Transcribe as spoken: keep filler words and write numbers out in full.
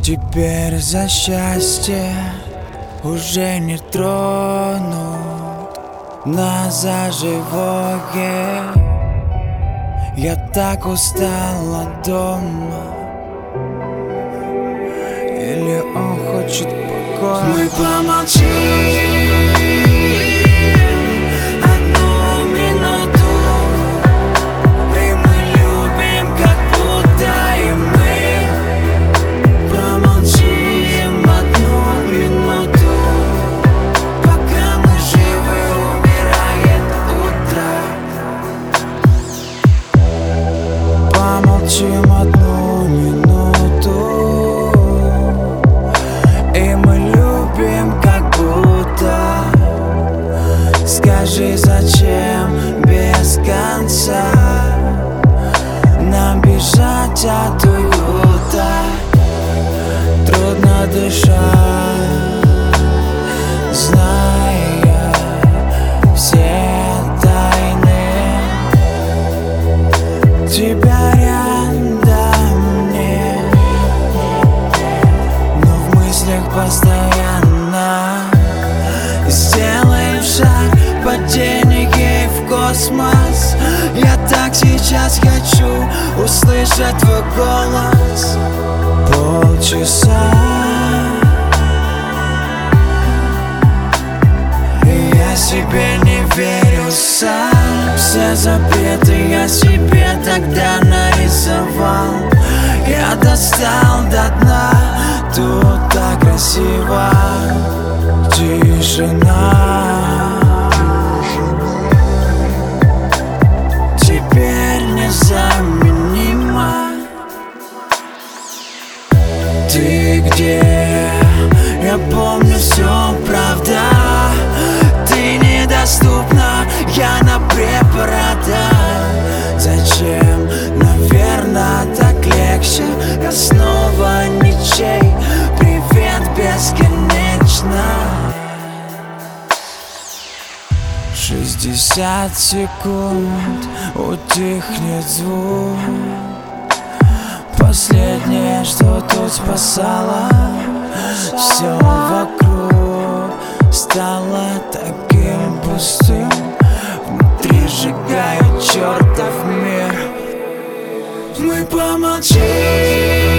Теперь за счастье уже не тронут нас за живое. Я так устал от дома. Или он хочет покоя? Мы помолчим одну минуту, и мы любим, как будто и мы промолчим одну минуту, пока мы живы, умирает утро. Помолчим одну минуту, и мы любим, как будто. Скажи, зачем без конца нам бежать от уюта? Трудно дышать, зная все тайны. Тебя рядом нет, но в мыслях постоянно. Сделаем шаг, падение в космос. Я так сейчас хочу услышать твой голос. Полчаса, и я себе не верю сам. Все запреты я себе тогда нарисовал. Я достал до дна, тут так красиво. Тишина теперь незаменима. Ты где? Я помню все, правда. Ты недоступна, я на препаратах. Зачем? Наверное, так легче. Я снова ничей. Привет бесконечно. Шестьдесят секунд, утихнет звук. Последнее, что тут спасало, все вокруг стало таким пустым. Внутри сжигает чертов мир. Мы помолчим